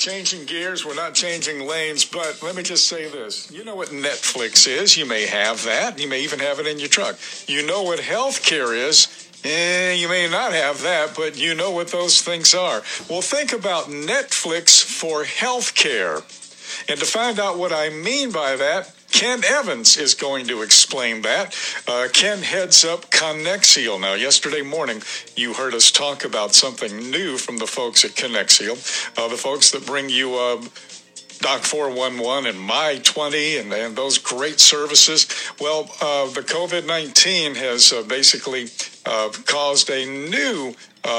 changing gears. We're not changing lanes. But let me just say this. You know what Netflix is. You may have that. You may even have it in your truck. You know what healthcare is. You may not have that, but you know what those things are. Well, think about Netflix for healthcare. And to find out what I mean by that, Ken Evans is going to explain that. Ken heads up Connexial. Now, yesterday morning, you heard us talk about something new from the folks at Connexial, the folks that bring you Doc 411 and My 20 and those great services. Well, the COVID-19 has basically caused a new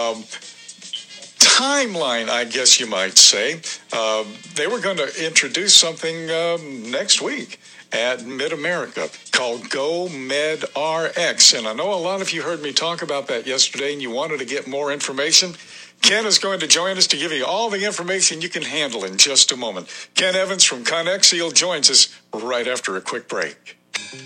timeline, I guess you might say. They were going to introduce something next week at Mid-America called Go Med RX. And I know a lot of you heard me talk about that yesterday and you wanted to get more information. Ken is going to join us to give you all the information you can handle in just a moment. Ken Evans from Connexial joins us right after a quick break.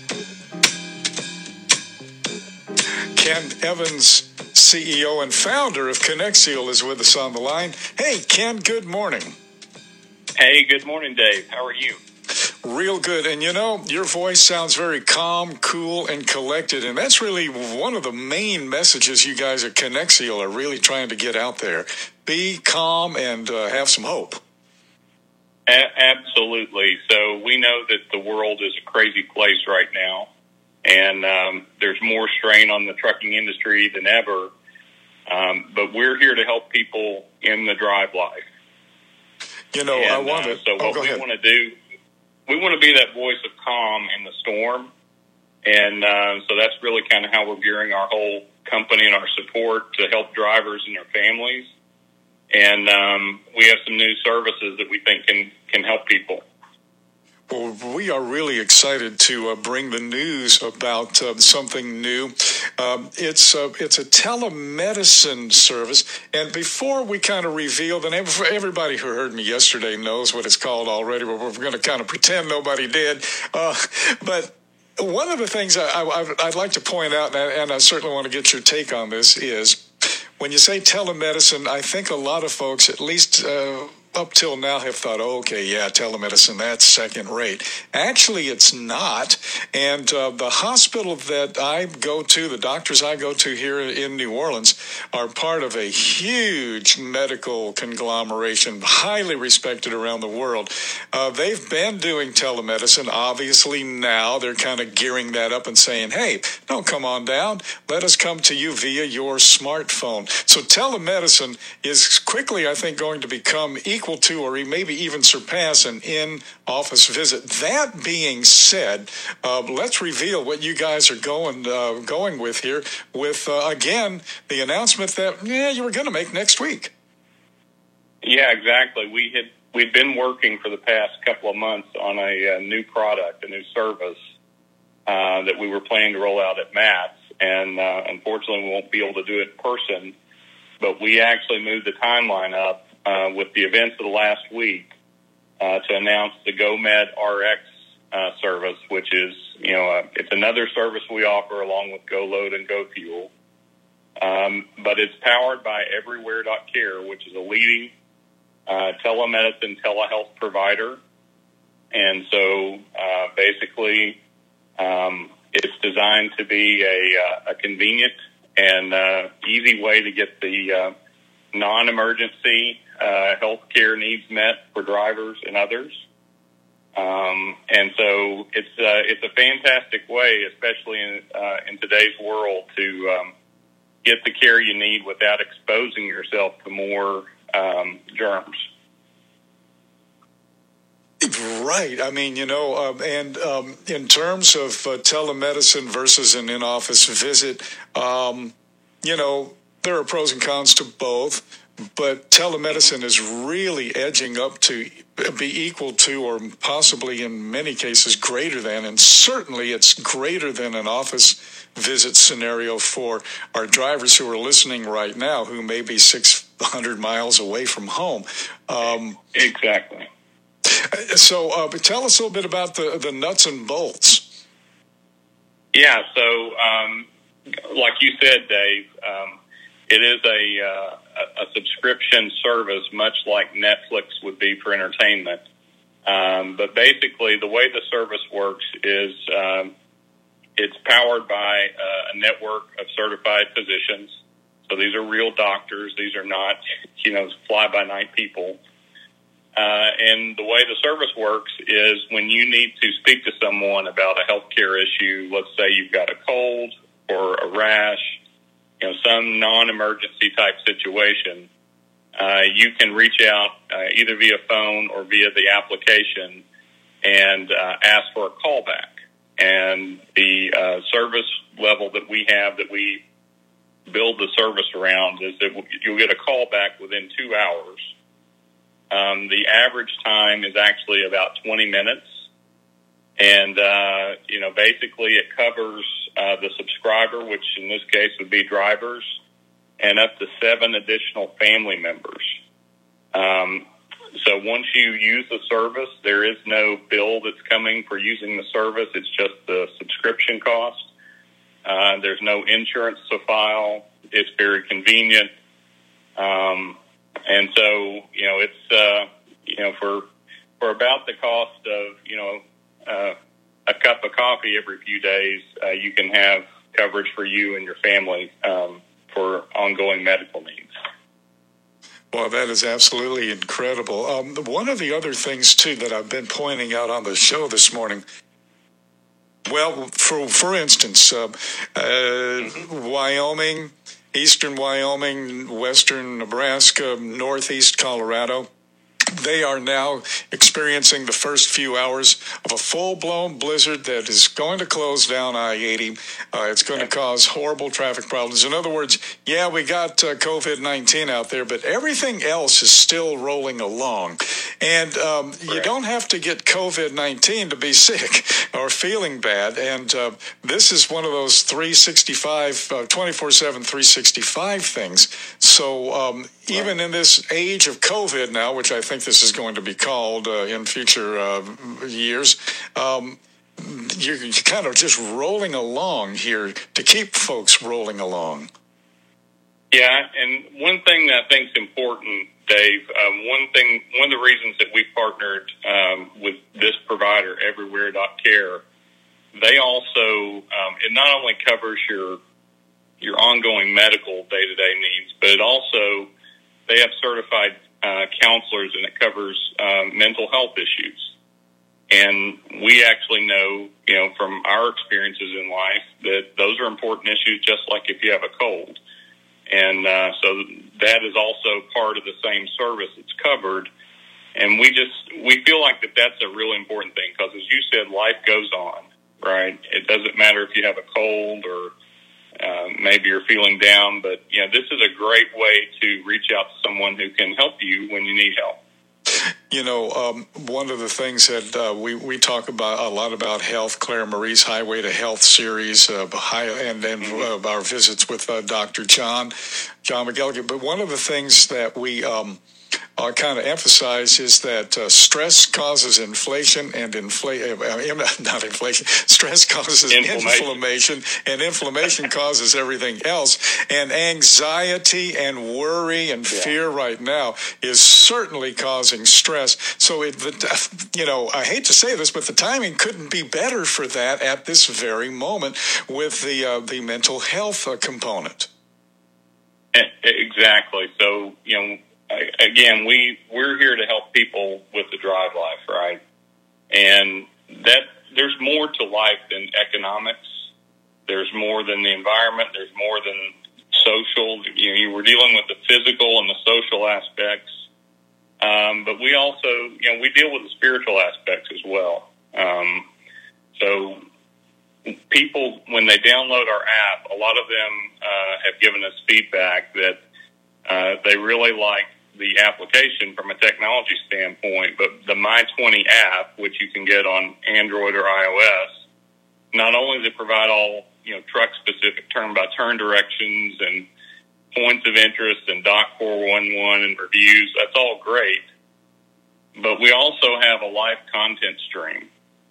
Ken Evans, CEO and founder of Connexial, is with us on the line. Hey, Ken, good morning. Hey, good morning, Dave. How are you? Real good. And you know, your voice sounds very calm, cool, and collected. And that's really one of the main messages you guys at Connexial are really trying to get out there. Be calm and have some hope. Absolutely. So we know that the world is a crazy place right now. And there's more strain on the trucking industry than ever. But we're here to help people in the drive life. You know, I want to. So what we want to do, we want to be that voice of calm in the storm. And so that's really kind of how we're gearing our whole company and our support to help drivers and their families. And we have some new services that we think can help people. Well, we are really excited to bring the news about something new. It's a telemedicine service. And before we kind of reveal the name, everybody who heard me yesterday knows what it's called already. We're going to kind of pretend nobody did. But one of the things I'd like to point out, and I certainly want to get your take on this, is when you say telemedicine, I think a lot of folks, at least up till now, have thought, oh, okay, yeah, telemedicine, that's second rate. Actually, it's not. And the hospital that I go to, the doctors I go to here in New Orleans, are part of a huge medical conglomeration, highly respected around the world. They've been doing telemedicine. Obviously, now they're kind of gearing that up and saying, hey, don't come on down. Let us come to you via your smartphone. So telemedicine is quickly, I think, going to become equal to or maybe even surpass an in-office visit. That being said, let's reveal what you guys are going with here with, again, the announcement that, you were going to make next week. Yeah, exactly. We'd been working for the past couple of months on a new product, a new service that we were planning to roll out at MATS, and unfortunately we won't be able to do it in person, but we actually moved the timeline up with the events of the last week to announce the Go Med RX service, which is, it's another service we offer along with Go Load and Go Fuel. But it's powered by Everywhere.Care, which is a leading telemedicine telehealth provider. And so basically it's designed to be a convenient and easy way to get the non-emergency healthcare needs met for drivers and others. And so it's a fantastic way, especially in today's world, to get the care you need without exposing yourself to more germs. Right. I mean, and in terms of telemedicine versus an in-office visit, there are pros and cons to both. But telemedicine is really edging up to be equal to, or possibly in many cases greater than, and certainly it's greater than an office visit scenario for our drivers who are listening right now who may be 600 miles away from home. Exactly. So tell us a little bit about the nuts and bolts. Yeah, so like you said, Dave, it is a subscription service, much like Netflix would be for entertainment. But basically, the way the service works is it's powered by a network of certified physicians. So these are real doctors. These are not, fly-by-night people. And the way the service works is when you need to speak to someone about a healthcare issue, let's say you've got a cold or a rash, some non-emergency type situation, you can reach out either via phone or via the application and ask for a callback. And the service level that we have, that we build the service around, is that you'll get a callback within 2 hours. The average time is actually about 20 minutes. And, basically it covers the subscriber, which in this case would be drivers, and up to 7 additional family members. So once you use the service, there is no bill that's coming for using the service. It's just the subscription cost. There's no insurance to file. It's very convenient. And so, it's, for about the cost of, a cup of coffee every few days, you can have coverage for you and your family, for ongoing medical needs. Well, that is absolutely incredible. One of the other things, too, that I've been pointing out on the show this morning, well, for instance, Wyoming, eastern Wyoming, western Nebraska, northeast Colorado, they are now experiencing the first few hours of a full-blown blizzard that is going to close down I-80. It's going to cause horrible traffic problems. In other words, yeah, we got COVID-19 out there, but everything else is still rolling along. And you don't have to get COVID-19 to be sick or feeling bad. And this is one of those 24/7, 365 things. So even in this age of COVID now, which I think this is going to be called in future years, you're kind of just rolling along here to keep folks rolling along. Yeah, and one thing that I think is important, Dave, one of the reasons that we partnered with this provider, Everywhere.care, they also, it not only covers your ongoing medical day-to-day needs, but it also, they have certified counselors, and it covers mental health issues. And we actually know, from our experiences in life, that those are important issues, just like if you have a cold. And so that is also part of the same service that's covered. And we feel like that's a really important thing, because as you said, life goes on, right? It doesn't matter if you have a cold or maybe you're feeling down, but this is a great way to reach out to someone who can help you when you need help. One of the things that we talk about a lot about health, Claire Marie's Highway to Health series, and our visits with Dr. John McElligott. But one of the things that we kind of emphasize is that stress causes inflation, and stress causes inflammation, and inflammation causes everything else. And anxiety and worry and fear right now is certainly causing stress. So, I hate to say this, but the timing couldn't be better for that at this very moment with the mental health component. Exactly. So, again, we're here to help people with the drive life, right? And that there's more to life than economics. There's more than the environment. There's more than social. You were dealing with the physical and the social aspects. But we also, we deal with the spiritual aspects as well. So people, when they download our app, a lot of them have given us feedback that they really like the application from a technology standpoint, but the My20 app, which you can get on Android or iOS, not only does it provide all, truck-specific turn-by-turn directions and points of interest and Doc 411 and reviews, that's all great, but we also have a live content stream.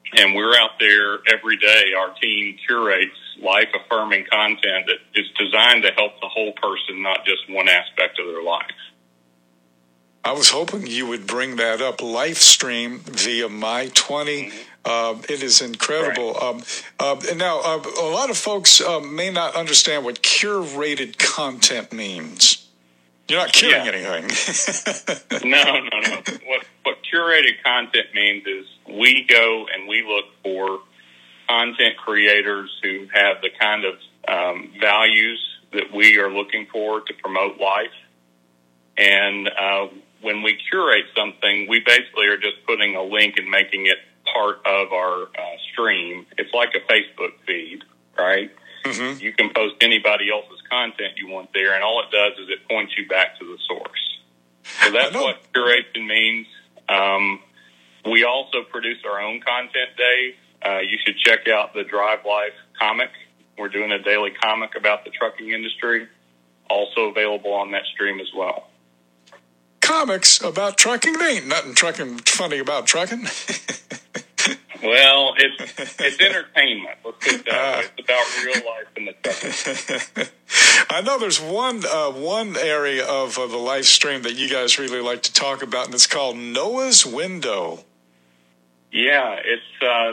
And we're out there every day. Our team curates life-affirming content that is designed to help the whole person, not just one aspect of their life. I was hoping you would bring that up. LifeStream via My20. It is incredible. Right. Now, a lot of folks may not understand what curated content means. You're not curing anything. No. What curated content means is we go and we look for content creators who have the kind of values that we are looking for to promote life. And when we curate something, we basically are just putting a link and making it part of our stream. It's like a Facebook feed, right? Mm-hmm. You can post anybody else's content you want there, and all it does is it points you back to the source. So that's what curation means. We also produce our own content, Dave. You should check out the Drive Life comic. We're doing a daily comic about the trucking industry, also available on that stream as well. Comics about trucking? There ain't nothing funny about trucking. Well, it's entertainment. Let's put it that way. It's about real life in the trucking. I know there's one area of the live stream that you guys really like to talk about, and it's called Noah's Window. Yeah, it's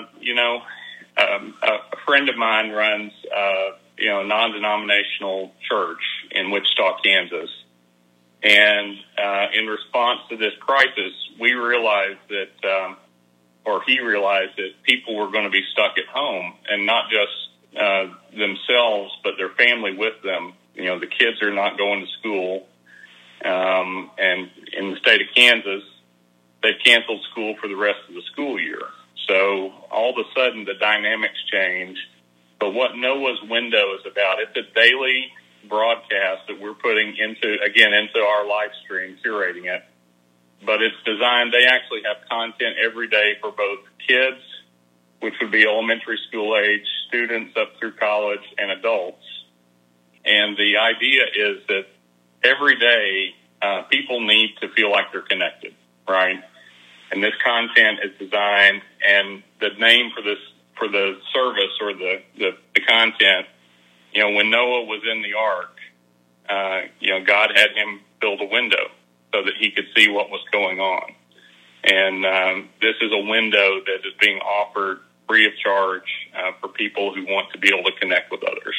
a friend of mine runs a non-denominational church in Wichita, Kansas. And in response to this crisis, we realized that, he realized that people were going to be stuck at home, and not just themselves, but their family with them. The kids are not going to school. And in the state of Kansas, they've canceled school for the rest of the school year. So all of a sudden, the dynamics change. But what Noah's Window is about, it's a daily broadcast that we're putting into our live stream, curating it. But it's designed, they actually have content every day for both kids, which would be elementary school age, students up through college, and adults. And the idea is that every day people need to feel like they're connected, right? And this content is designed, and the name for the service or the content, when Noah was in the ark, God had him build a window so that he could see what was going on. And this is a window that is being offered free of charge for people who want to be able to connect with others.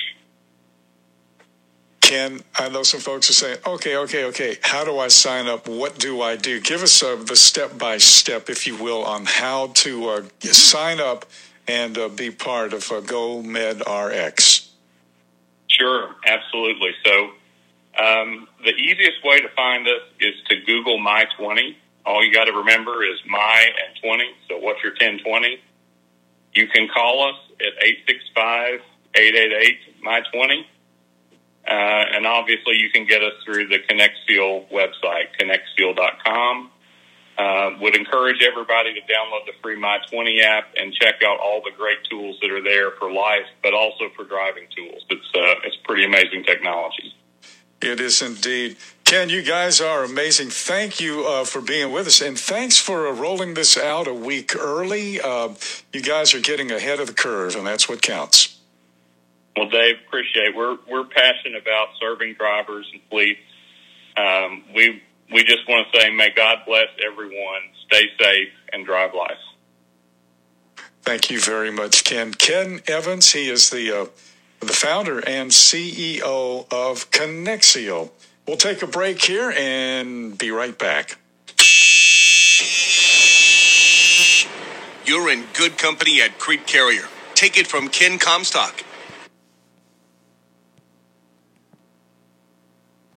Ken, I know some folks are saying, okay, how do I sign up? What do I do? Give us the step-by-step, if you will, on how to sign up and be part of GoMedRx. Sure, absolutely. So the easiest way to find us is to Google My20. All you got to remember is My and 20. So what's your 1020? You can call us at 865-888-MY20. And obviously you can get us through the ConnectSeal website, connectseal.com. Would encourage everybody to download the free My20 app and check out all the great tools that are there for life, but also for driving tools. It's pretty amazing technology. It is indeed. Ken, you guys are amazing. Thank you for being with us, and thanks for rolling this out a week early. You guys are getting ahead of the curve, and that's what counts. Well, Dave, appreciate it. We're passionate about serving drivers and fleets. We just want to say, may God bless everyone. Stay safe and drive life. Thank you very much, Ken. Ken Evans, he is the founder and CEO of ConnectSeal. We'll take a break here and be right back. You're in good company at Crete Carrier. Take it from Ken Comstock.